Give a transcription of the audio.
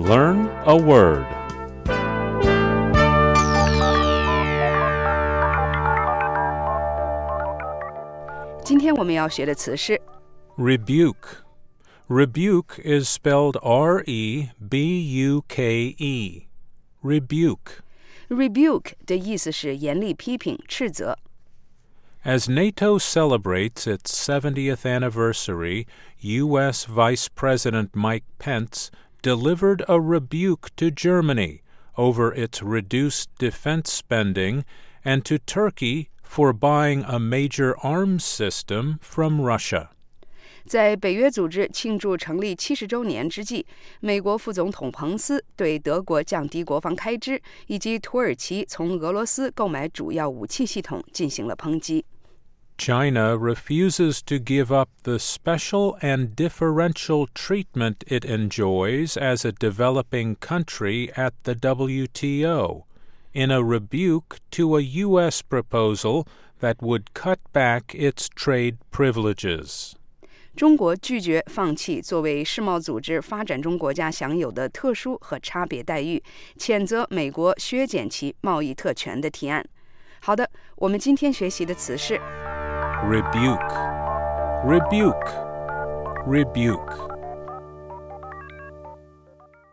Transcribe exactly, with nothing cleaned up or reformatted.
Learn a word. Today 今天我们要学的词是 Rebuke. Rebuke is spelled R E B U K E. Rebuke. rebuke 的意思是严厉批评、斥责。 As NATO celebrates its seventieth anniversary, U S Vice President Mike Pence delivered a rebuke to Germany over its reduced defense spending and to Turkey for buying a major arms system from Russia. 在北约组织庆祝成立七十周年之际，美国副总统彭斯对德国降低国防开支，以及土耳其从俄罗斯购买主要武器系统进行了抨击。 China refuses to give up the special and differential treatment it enjoys as a developing country at the W T O, in a rebuke to a U S proposal that would cut back its trade privileges. 中国拒绝放弃作为世贸组织发展中国家享有的特殊和差别待遇，谴责美国削减其贸易特权的提案。好的，我们今天学习的词是 Rebuke. Rebuke. Rebuke.